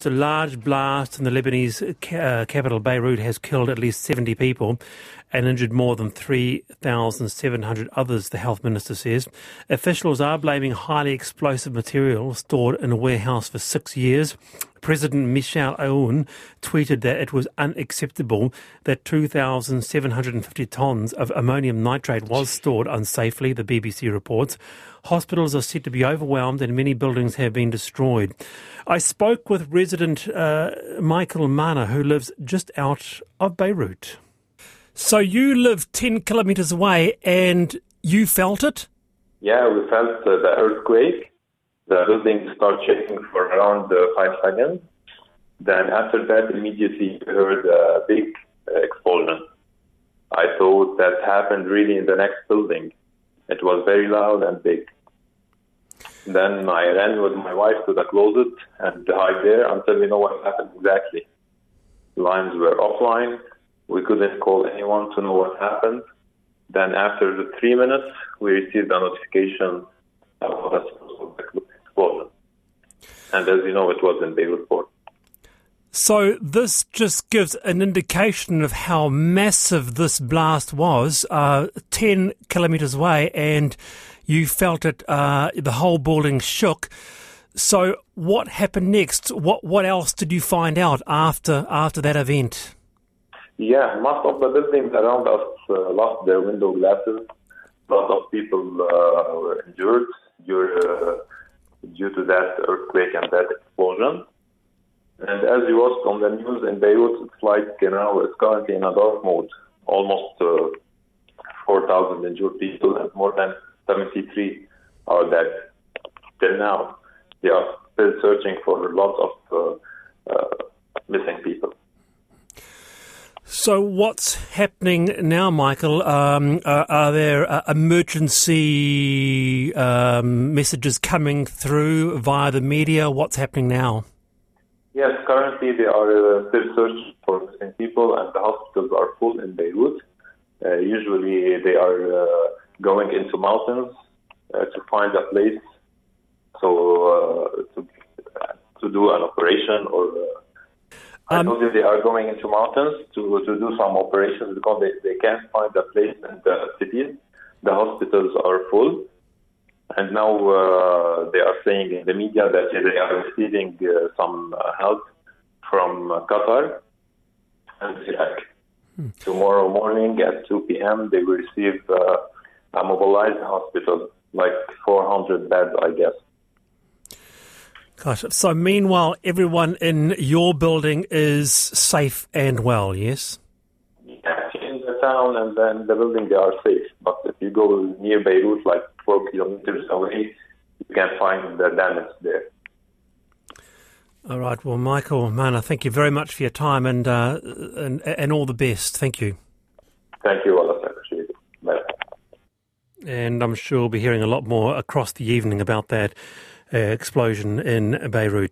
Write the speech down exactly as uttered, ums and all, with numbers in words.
A large blast in the Lebanese uh, capital Beirut has killed at least seventy people and injured more than three thousand seven hundred others, the health minister says. Officials are blaming highly explosive material stored in a warehouse for six years. President Michel Aoun tweeted that it was unacceptable that two thousand seven hundred fifty tonnes of ammonium nitrate was stored unsafely, the B B C reports. Hospitals are said to be overwhelmed and many buildings have been destroyed. I spoke with resident uh, Michael Mana, who lives just out of Beirut. So you live ten kilometres away and you felt it? Yeah, we felt uh, the earthquake. The building started shaking for around uh, five seconds. Then after that, immediately we heard a big uh, explosion. I thought that happened really in the next building. It was very loud and big. Then I ran with my wife to the closet and hide there until we know what happened exactly. Lines were offline. We couldn't call anyone to know what happened. Then after the three minutes, we received a notification about the explosion. And as you know, it was in Beirut port. So this just gives an indication of how massive this blast was, uh, ten kilometres away, and you felt it, uh, the whole building shook. So what happened next? What what else did you find out after after that event? Yeah, most of the buildings around us uh, lost their window glasses. A lot of people uh, were injured due, uh, due to that earthquake and that explosion. And as you watched on the news in Beirut, it's like, you know, it's currently in a dark mode. Almost uh, four thousand injured people and more than seventy-three are dead. Till now, they are still searching for lots of uh, uh, missing people. So what's happening now, Michael? Um, are, are there uh, emergency um, messages coming through via the media? What's happening now? Yes, currently they are uh, still searching for missing people and the hospitals are full in Beirut. Uh, usually they are uh, going into mountains uh, to find a place so uh, to, to do an operation or... Uh, I Um, told you they are going into mountains to, to do some operations because they, they can't find a place in the cities. The hospitals are full. And now uh, they are saying in the media that they are receiving uh, some uh, help from uh, Qatar and Iraq. Hmm. Tomorrow morning at two p.m. they will receive uh, a mobilized hospital, like four hundred beds, I guess. Gosh, so meanwhile, everyone in your building is safe and well, yes? Yeah, in the town and then the building, they are safe. But if you go near Beirut, like four kilometers away, you can find the damage there. All right. Well, Michael Mana, thank you very much for your time and uh, and, and all the best. Thank you. Thank you, Wallace. I appreciate it. Bye. And I'm sure we'll be hearing a lot more across the evening about that uh, explosion in Beirut.